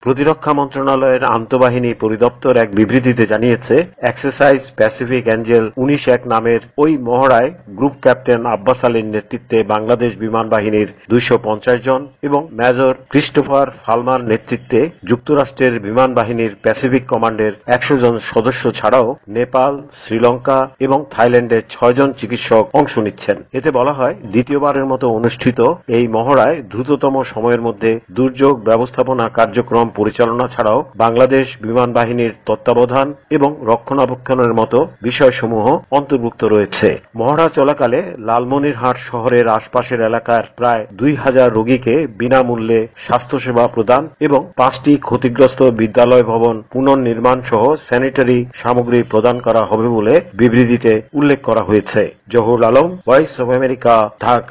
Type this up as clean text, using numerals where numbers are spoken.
প্রতিরক্ষা মন্ত্রণালয়ের আন্তঃবাহিনী পরিদপ্তর এক বিবৃতিতে জানিয়েছে, এক্সারসাইজ প্যাসিফিক অ্যাঞ্জেল ১৯-১ নামের ওই মহড়ায় গ্রুপ ক্যাপ্টেন আব্বাস আলীর নেতৃত্বে বাংলাদেশ বিমান বাহিনীর ২৫০ জন এবং মেজর ক্রিস্টোফার ফালমার নেতৃত্বে যুক্তরাষ্ট্রের বিমান বাহিনীর প্যাসিফিক কমান্ডের ১০০ জন সদস্য ছাড়াও নেপাল, শ্রীলঙ্কা এবং থাইল্যান্ডের ৬ জন চিকিৎসক অংশ নিচ্ছেন। এতে বলা হয়, দ্বিতীয়বারের মতো অনুষ্ঠিত এই মহড়ায় দ্রুততম সময়ের মধ্যে দুর্যোগ ব্যবস্থাপনা কার্যক্রম পরিচালনা ছাড়াও বাংলাদেশ বিমান বাহিনীর তত্ত্বাবধান এবং রক্ষণাবেক্ষণের মতো বিষয়সমূহ অন্তর্ভুক্ত রয়েছে। মহড়া চলাকালে লালমনিরহাট শহরের আশপাশের এলাকার প্রায় ২,০০০ রোগীকে বিনামূল্যে স্বাস্থ্যসেবা প্রদান এবং ৫টি ক্ষতিগ্রস্ত বিদ্যালয় ভবন পুনর্নির্মাণ সহ স্যানিটারি সামগ্রী প্রদান করা হবে বলে বিবৃতিতে উল্লেখ করা হয়েছে। Zahurul Alam, Voice of America, Dhaka.